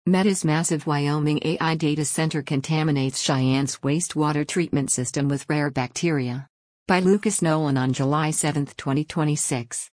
Meta's massive Wyoming AI data center contaminates Cheyenne's wastewater treatment system with rare bacteria. By Lucas Nolan on July 7, 2026.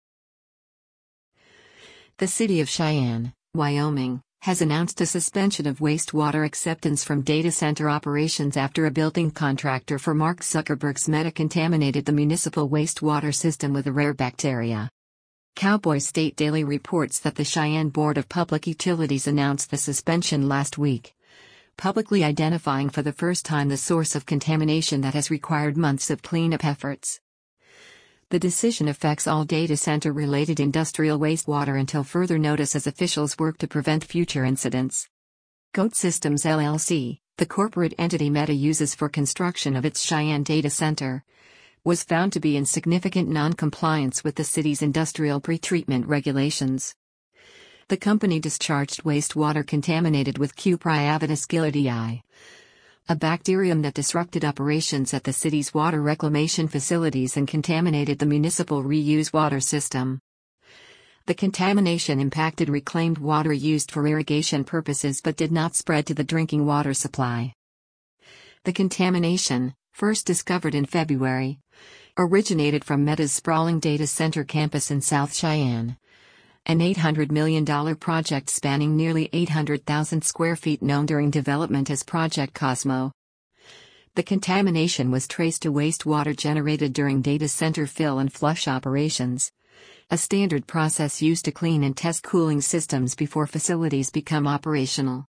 The city of Cheyenne, Wyoming, has announced a suspension of wastewater acceptance from data center operations after a building contractor for Mark Zuckerberg's Meta contaminated the municipal wastewater system with a rare bacteria. Cowboy State Daily reports that the Cheyenne Board of Public Utilities announced the suspension last week, publicly identifying for the first time the source of contamination that has required months of cleanup efforts. The decision affects all data center-related industrial wastewater until further notice as officials work to prevent future incidents. Goat Systems LLC, the corporate entity Meta uses for construction of its Cheyenne data center, was found to be in significant non-compliance with the city's industrial pretreatment regulations. The company discharged wastewater contaminated with Cupriavitis gillardii, a bacterium that disrupted operations at the city's water reclamation facilities and contaminated the municipal reuse water system. The contamination impacted reclaimed water used for irrigation purposes but did not spread to the drinking water supply. The contamination, first discovered in February, originated from Meta's sprawling data center campus in South Cheyenne, an $800 million project spanning nearly 800,000 square feet known during development as Project Cosmo. The contamination was traced to wastewater generated during data center fill and flush operations, a standard process used to clean and test cooling systems before facilities become operational.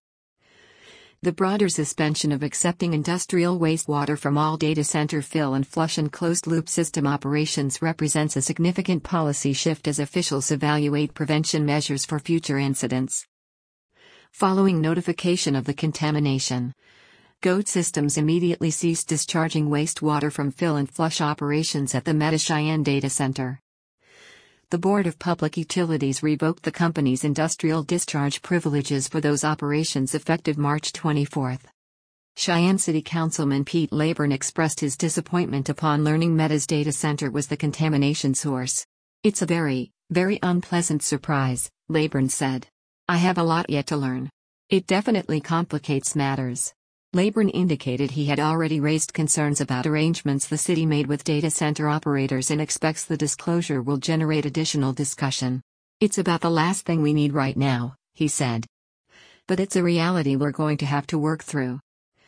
The broader suspension of accepting industrial wastewater from all data center fill and flush and closed-loop system operations represents a significant policy shift as officials evaluate prevention measures for future incidents. Following notification of the contamination, Goat Systems immediately ceased discharging wastewater from fill and flush operations at the Meta Cheyenne data center. The Board of Public Utilities revoked the company's industrial discharge privileges for those operations effective March 24. Cheyenne City Councilman Pete Leyburn expressed his disappointment upon learning Meta's data center was the contamination source. "It's a very, very unpleasant surprise," Leyburn said. "I have a lot yet to learn. It definitely complicates matters." Leyburn indicated he had already raised concerns about arrangements the city made with data center operators and expects the disclosure will generate additional discussion. "It's about the last thing we need right now," he said. "But it's a reality we're going to have to work through."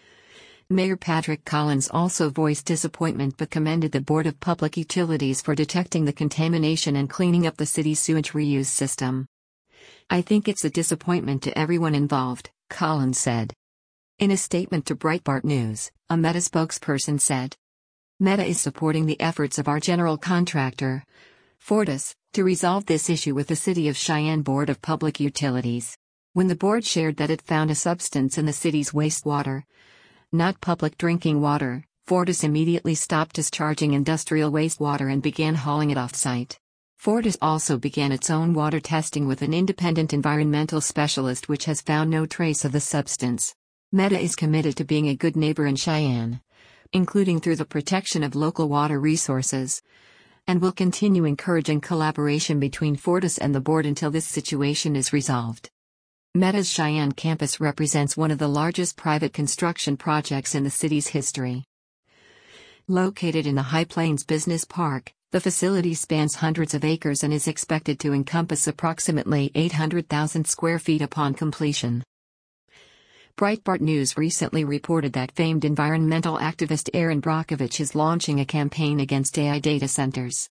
Mayor Patrick Collins also voiced disappointment but commended the Board of Public Utilities for detecting the contamination and cleaning up the city's sewage reuse system. "I think it's a disappointment to everyone involved," Collins said. In a statement to Breitbart News, a Meta spokesperson said, "Meta is supporting the efforts of our general contractor, Fortis, to resolve this issue with the City of Cheyenne Board of Public Utilities." When the board shared that it found a substance in the city's wastewater, not public drinking water, Fortis immediately stopped discharging industrial wastewater and began hauling it off-site. Fortis also began its own water testing with an independent environmental specialist which has found no trace of the substance. Meta is committed to being a good neighbor in Cheyenne, including through the protection of local water resources, and will continue encouraging collaboration between Fortis and the board until this situation is resolved. Meta's Cheyenne campus represents one of the largest private construction projects in the city's history. Located in the High Plains Business Park, the facility spans hundreds of acres and is expected to encompass approximately 800,000 square feet upon completion. Breitbart News recently reported that famed environmental activist Erin Brockovich is launching a campaign against AI data centers.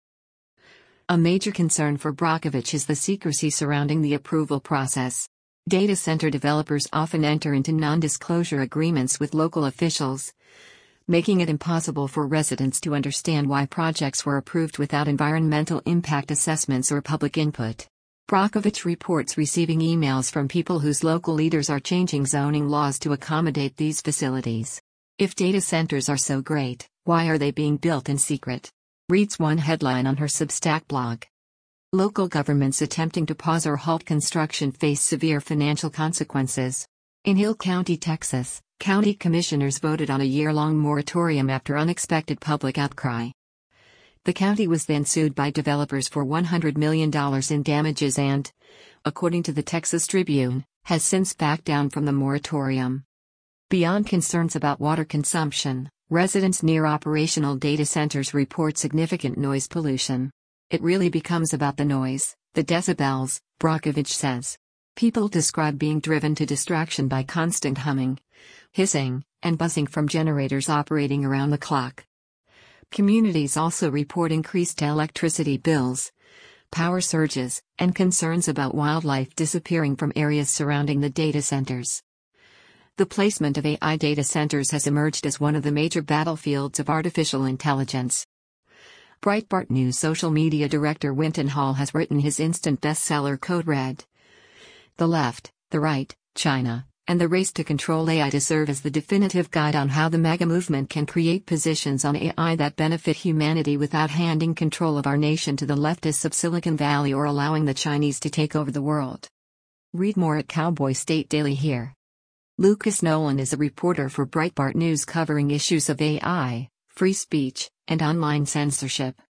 A major concern for Brockovich is the secrecy surrounding the approval process. Data center developers often enter into non-disclosure agreements with local officials, making it impossible for residents to understand why projects were approved without environmental impact assessments or public input. Brockovich reports receiving emails from people whose local leaders are changing zoning laws to accommodate these facilities. If data centers are so great, why are they being built in secret? Reads one headline on her Substack blog. Local governments attempting to pause or halt construction face severe financial consequences. In Hill County, Texas, county commissioners voted on a year-long moratorium after unexpected public outcry. The county was then sued by developers for $100 million in damages and, according to the Texas Tribune, has since backed down from the moratorium. Beyond concerns about water consumption, residents near operational data centers report significant noise pollution. It really becomes about the noise, the decibels, Brockovich says. People describe being driven to distraction by constant humming, hissing, and buzzing from generators operating around the clock. Communities also report increased electricity bills, power surges, and concerns about wildlife disappearing from areas surrounding the data centers. The placement of AI data centers has emerged as one of the major battlefields of artificial intelligence. Breitbart News social media director Winton Hall has written his instant bestseller Code Red. The left, the right, China, and the race to control AI to serve as the definitive guide on how the MAGA movement can create positions on AI that benefit humanity without handing control of our nation to the leftists of Silicon Valley or allowing the Chinese to take over the world. Read more at Cowboy State Daily here. Lucas Nolan is a reporter for Breitbart News covering issues of AI, free speech, and online censorship.